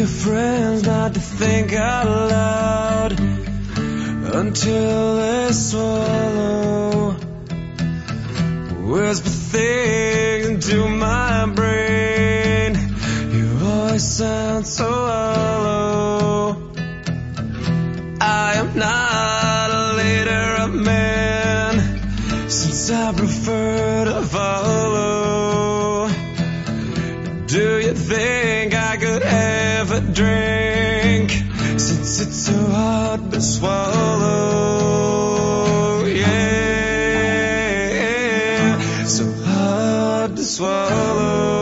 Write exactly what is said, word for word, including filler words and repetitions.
your friends not to think out loud until they swallow. Whisper things into my brain. Your voice sounds so hollow. I am not a leader of men, since I prefer to follow. Do you think I could have a drink, since it's so hard to swallow? Yeah, so hard to swallow.